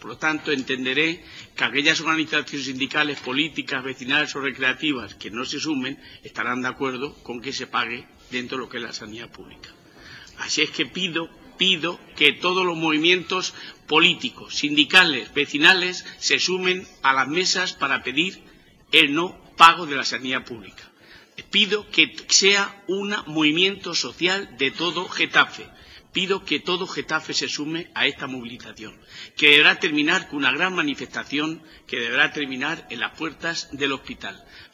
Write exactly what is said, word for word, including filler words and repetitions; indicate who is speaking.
Speaker 1: Por lo tanto, entenderé que aquellas organizaciones sindicales, políticas, vecinales o recreativas que no se sumen estarán de acuerdo con que se pague dentro de lo que es la sanidad pública. Así es que pido, pido que todos los movimientos políticos, sindicales, vecinales se sumen a las mesas para pedir el no pago de la sanidad pública. Pido que sea un movimiento social de todo Getafe. Pido que todo Getafe se sume a esta movilización, que deberá terminar con una gran manifestación, que deberá terminar en las puertas del hospital.